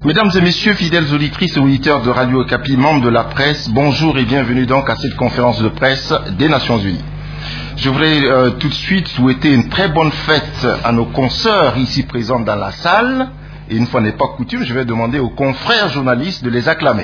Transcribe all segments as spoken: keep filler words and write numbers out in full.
Mesdames et messieurs, fidèles auditrices et auditeurs de Radio Okapi, membres de la presse, bonjour et bienvenue donc à cette conférence de presse des Nations Unies. Je voudrais euh, tout de suite souhaiter une très bonne fête à nos consoeurs ici présents dans la salle. Et une fois n'est pas coutume, je vais demander aux confrères journalistes de les acclamer.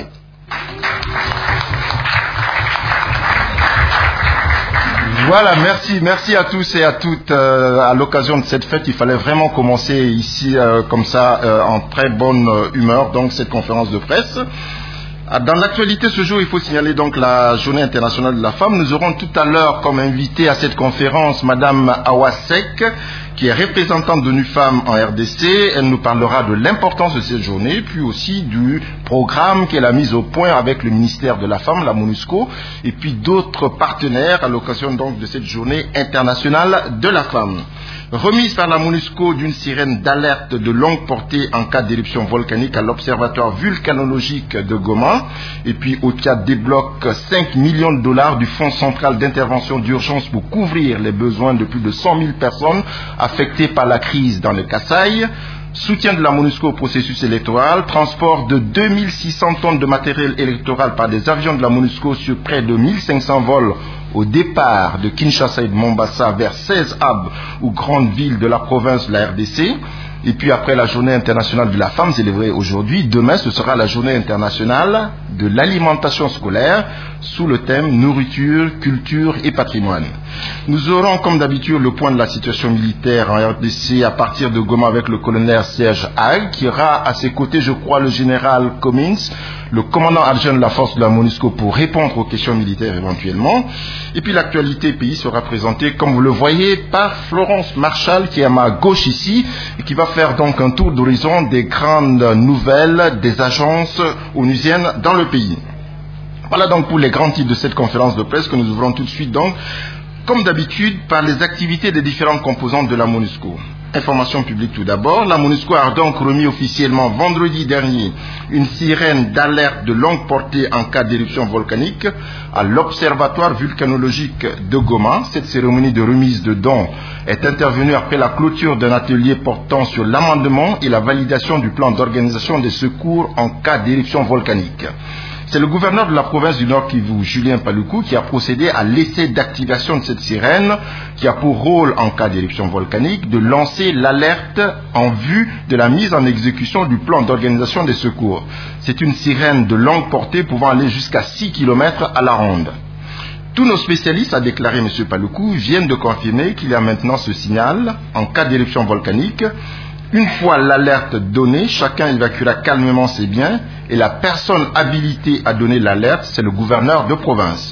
Voilà, merci, merci à tous et à toutes. Euh, à l'occasion de cette fête, il fallait vraiment commencer ici euh, comme ça, euh, en très bonne humeur, donc cette conférence de presse. Dans l'actualité ce jour, il faut signaler donc la Journée internationale de la femme. Nous aurons tout à l'heure comme invité à cette conférence Madame Awa Seck, qui est représentante de l'ONU Femmes en R D C. Elle nous parlera de l'importance de cette journée, puis aussi du programme qu'elle a mis au point avec le ministère de la Femme, la MONUSCO, et puis d'autres partenaires à l'occasion donc de cette Journée internationale de la femme. Remise par la MONUSCO d'une sirène d'alerte de longue portée en cas d'éruption volcanique à l'Observatoire vulcanologique de Goma. Et puis O T I A débloque cinq millions de dollars du Fonds central d'intervention d'urgence pour couvrir les besoins de plus de cent mille personnes affectées par la crise dans le Kasaï. Soutien de la MONUSCO au processus électoral, transport de deux mille six cents tonnes de matériel électoral par des avions de la MONUSCO sur près de mille cinq cents vols au départ de Kinshasa et de Mombasa vers seize hubs ou grandes villes de la province de la R D C. Et puis après la journée internationale de la femme célébrée aujourd'hui, demain ce sera la journée internationale de l'alimentation scolaire sous le thème nourriture, culture et patrimoine. Nous aurons comme d'habitude le point de la situation militaire en R D C à partir de Goma avec le colonel Serge Hague, qui aura à ses côtés, je crois, le général Cummins, le commandant adjoint de la force de la MONUSCO, pour répondre aux questions militaires éventuellement. Et puis l'actualité pays sera présentée, comme vous le voyez, par Florence Marshall, qui est à ma gauche ici, et qui va faire donc un tour d'horizon des grandes nouvelles des agences onusiennes dans le pays. Voilà donc pour les grands titres de cette conférence de presse que nous ouvrons tout de suite donc, comme d'habitude, par les activités des différentes composantes de la MONUSCO. Information publique tout d'abord. La MONUSCO a donc remis officiellement vendredi dernier une sirène d'alerte de longue portée en cas d'éruption volcanique à l'Observatoire vulcanologique de Goma. Cette cérémonie de remise de dons est intervenue après la clôture d'un atelier portant sur l'amendement et la validation du plan d'organisation des secours en cas d'éruption volcanique. C'est le gouverneur de la province du Nord Kivu, Julien Paluku, qui a procédé à l'essai d'activation de cette sirène, qui a pour rôle, en cas d'éruption volcanique, de lancer l'alerte en vue de la mise en exécution du plan d'organisation des secours. C'est une sirène de longue portée pouvant aller jusqu'à six kilomètres à la ronde. Tous nos spécialistes, a déclaré M. Paluku, viennent de confirmer qu'il y a maintenant ce signal en cas d'éruption volcanique. Une fois l'alerte donnée, chacun évacuera calmement ses biens et la personne habilitée à donner l'alerte, c'est le gouverneur de province.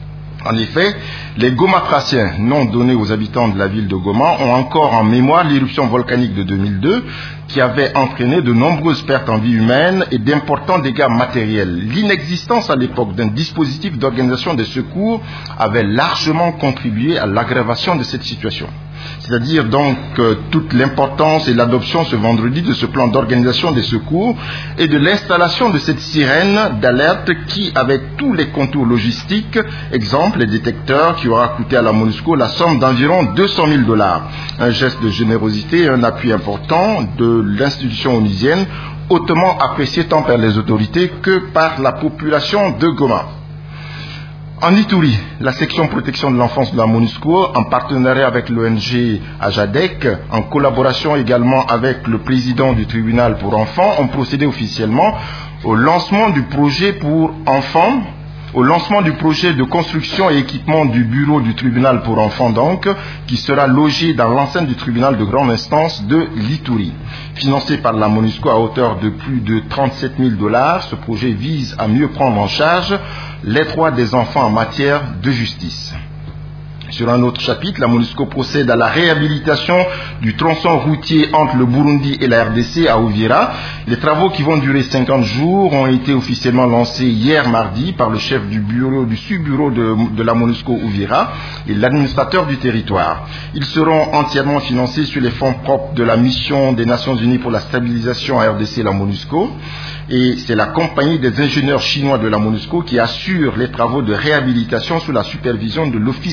En effet, les Gomatraciens non donnés aux habitants de la ville de Goma ont encore en mémoire l'éruption volcanique de deux mille deux qui avait entraîné de nombreuses pertes en vie humaine et d'importants dégâts matériels. L'inexistence à l'époque d'un dispositif d'organisation des secours avait largement contribué à l'aggravation de cette situation. C'est-à-dire donc euh, toute l'importance et l'adoption ce vendredi de ce plan d'organisation des secours et de l'installation de cette sirène d'alerte qui, avec tous les contours logistiques, exemple les détecteurs, qui aura coûté à la MONUSCO la somme d'environ deux cent mille dollars. Un geste de générosité et un appui important de l'institution onusienne, hautement apprécié tant par les autorités que par la population de Goma. En Ituri, la section protection de l'enfance de la MONUSCO, en partenariat avec l'O N G Ajadec, en collaboration également avec le président du tribunal pour enfants, ont procédé officiellement au lancement du projet pour enfants, au lancement du projet de construction et équipement du bureau du tribunal pour enfants donc, qui sera logé dans l'enceinte du tribunal de grande instance de l'Ituri. Financé par la MONUSCO à hauteur de plus de trente-sept mille dollars, ce projet vise à mieux prendre en charge les droits des enfants en matière de justice. Sur un autre chapitre, la MONUSCO procède à la réhabilitation du tronçon routier entre le Burundi et la R D C à Uvira. Les travaux qui vont durer cinquante jours ont été officiellement lancés hier mardi par le chef du bureau, du sous-bureau de, de la MONUSCO Uvira et l'administrateur du territoire. Ils seront entièrement financés sur les fonds propres de la mission des Nations Unies pour la stabilisation à R D C, la MONUSCO. Et c'est la compagnie des ingénieurs chinois de la MONUSCO qui assure les travaux de réhabilitation sous la supervision de l'Office des routes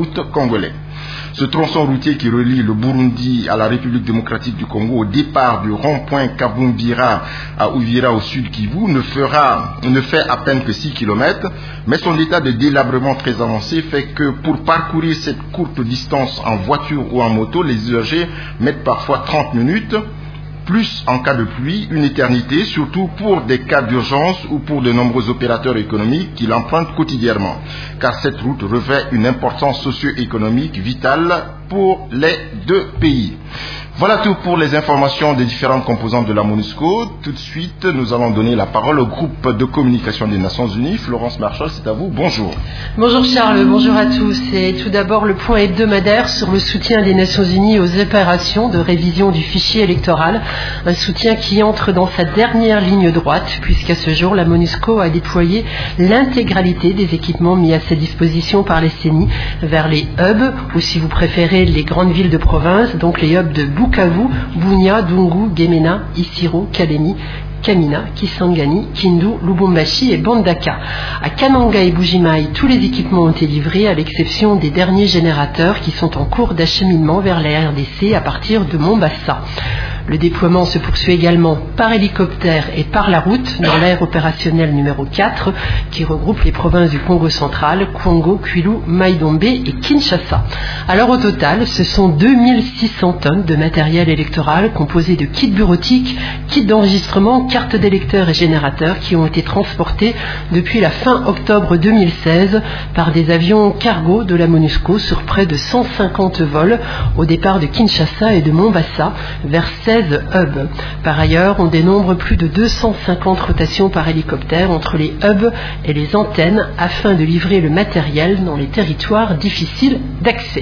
route congolais. Ce tronçon routier qui relie le Burundi à la République démocratique du Congo au départ du rond-point Kabumbira à Uvira au sud Kivu ne, fera, ne fait à peine que six kilomètres, mais son état de délabrement très avancé fait que pour parcourir cette courte distance en voiture ou en moto, les usagers mettent parfois trente minutes, plus en cas de pluie, une éternité, surtout pour des cas d'urgence ou pour de nombreux opérateurs économiques qui l'empruntent quotidiennement, car cette route revêt une importance socio-économique vitale pour les deux pays. Voilà tout pour les informations des différentes composantes de la MONUSCO. Tout de suite, nous allons donner la parole au groupe de communication des Nations Unies. Florence Marchal, c'est à vous. Bonjour. Bonjour Charles, bonjour à tous. Et tout d'abord, le point hebdomadaire sur le soutien des Nations Unies aux opérations de révision du fichier électoral. Un soutien qui entre dans sa dernière ligne droite, puisqu'à ce jour, la MONUSCO a déployé l'intégralité des équipements mis à sa disposition par les C E N I vers les hubs, ou si vous préférez, les grandes villes de province, donc les hubs de Bukavu, Bunia, Dungu, Gemena, Isiro, Kalemi, Kamina, Kisangani, Kindu, Lubumbashi et Bandaka. À Kananga et Bujimaï, tous les équipements ont été livrés à l'exception des derniers générateurs qui sont en cours d'acheminement vers la R D C à partir de Mombasa. Le déploiement se poursuit également par hélicoptère et par la route dans l'aire opérationnelle numéro quatre qui regroupe les provinces du Congo central, Kwango, Kwilu, Maïdombe et Kinshasa. Alors au total, ce sont deux mille six cents tonnes de matériel électoral composé de kits bureautiques, kits d'enregistrement, cartes d'électeurs et générateurs qui ont été transportés depuis la fin octobre deux mille seize par des avions cargo de la MONUSCO sur près de cent cinquante vols au départ de Kinshasa et de Mombasa vers seize hubs. Par ailleurs, on dénombre plus de deux cent cinquante rotations par hélicoptère entre les hubs et les antennes afin de livrer le matériel dans les territoires difficiles d'accès.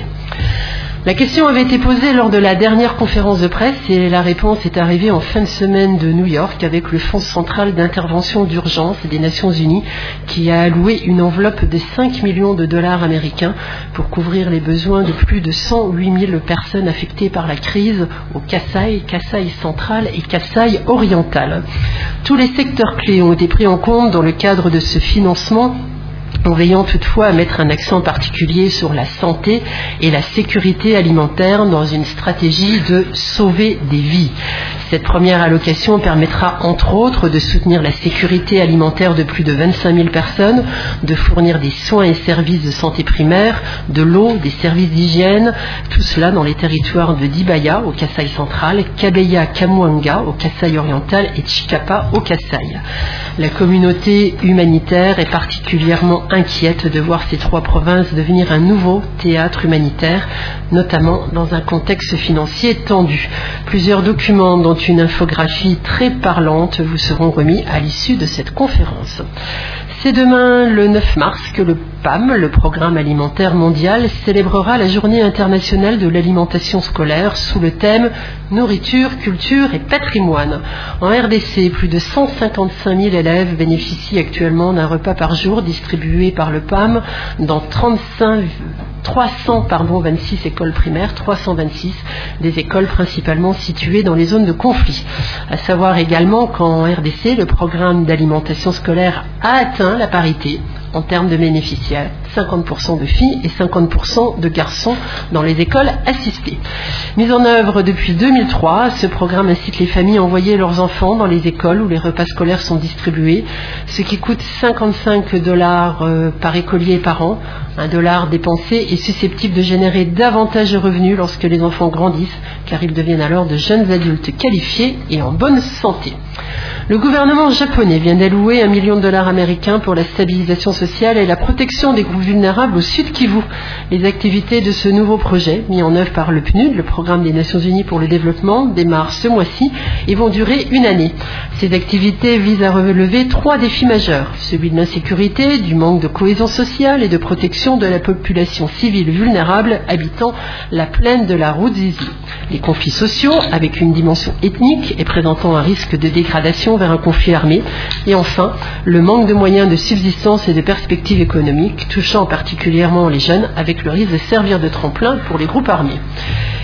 La question avait été posée lors de la dernière conférence de presse et la réponse est arrivée en fin de semaine de New York avec le Fonds central d'intervention d'urgence des Nations Unies qui a alloué une enveloppe de cinq millions de dollars américains pour couvrir les besoins de plus de cent huit mille personnes affectées par la crise au Kasaï, Kasaï central et Kasaï oriental. Tous les secteurs clés ont été pris en compte dans le cadre de ce financement, en veillant toutefois à mettre un accent particulier sur la santé et la sécurité alimentaire dans une stratégie de sauver des vies. Cette première allocation permettra entre autres de soutenir la sécurité alimentaire de plus de vingt-cinq mille personnes, de fournir des soins et services de santé primaire, de l'eau, des services d'hygiène, tout cela dans les territoires de Dibaya au Kasaï central, Kabeya Kamwanga au Kasaï oriental et Chikapa au Kasaï. La communauté humanitaire est particulièrement inquiète de voir ces trois provinces devenir un nouveau théâtre humanitaire, notamment dans un contexte financier tendu. Plusieurs documents, dont une infographie très parlante, vous seront remis à l'issue de cette conférence. C'est demain, le neuf mars, que le P A M, le Programme alimentaire mondial, célébrera la Journée internationale de l'alimentation scolaire sous le thème « Nourriture, culture et patrimoine ». En R D C, plus de cent cinquante-cinq mille élèves bénéficient actuellement d'un repas par jour distribué par le P A M dans trente-cinq, trois cent vingt-six écoles primaires, trois cent vingt-six des écoles principalement situées dans les zones de conflit. À savoir également qu'en R D C, le programme d'alimentation scolaire a atteint la parité en termes de bénéficiaires, cinquante pour cent de filles et cinquante pour cent de garçons dans les écoles assistées. Mis en œuvre depuis deux mille trois, ce programme incite les familles à envoyer leurs enfants dans les écoles où les repas scolaires sont distribués, ce qui coûte cinquante-cinq dollars par écolier et par an. Un dollar dépensé est susceptible de générer davantage de revenus lorsque les enfants grandissent, car ils deviennent alors de jeunes adultes qualifiés et en bonne santé. Le gouvernement japonais vient d'allouer un million de dollars américains pour la stabilisation sociale et la protection des groupes vulnérables au Sud Kivu. Les activités de ce nouveau projet, mis en œuvre par le P N U D, le Programme des Nations Unies pour le développement, démarrent ce mois-ci et vont durer une année. Ces activités visent à relever trois défis majeurs, celui de l'insécurité, du manque de cohésion sociale et de protection de la population civile vulnérable habitant la plaine de la Ruzizi. Les conflits sociaux, avec une dimension ethnique et présentant un risque de dégradation vers un conflit armé. Et enfin, le manque de moyens de subsistance et de perspectives économiques, touchant particulièrement les jeunes, avec le risque de servir de tremplin pour les groupes armés.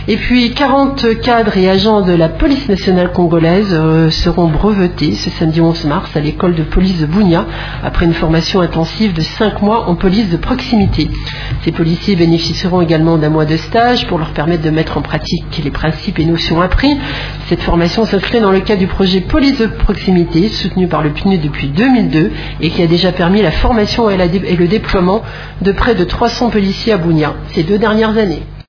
Et puis quarante cadres et agents de la police nationale congolaise euh, seront brevetés ce samedi onze mars à l'école de police de Bunia après une formation intensive de cinq mois en police de proximité. Ces policiers bénéficieront également d'un mois de stage pour leur permettre de mettre en pratique les principes et notions appris. Cette formation s'inscrit dans le cadre du projet police de proximité soutenu par le P N U D depuis deux mille deux et qui a déjà permis la formation et, la dé- et le déploiement de près de trois cents policiers à Bunia ces deux dernières années.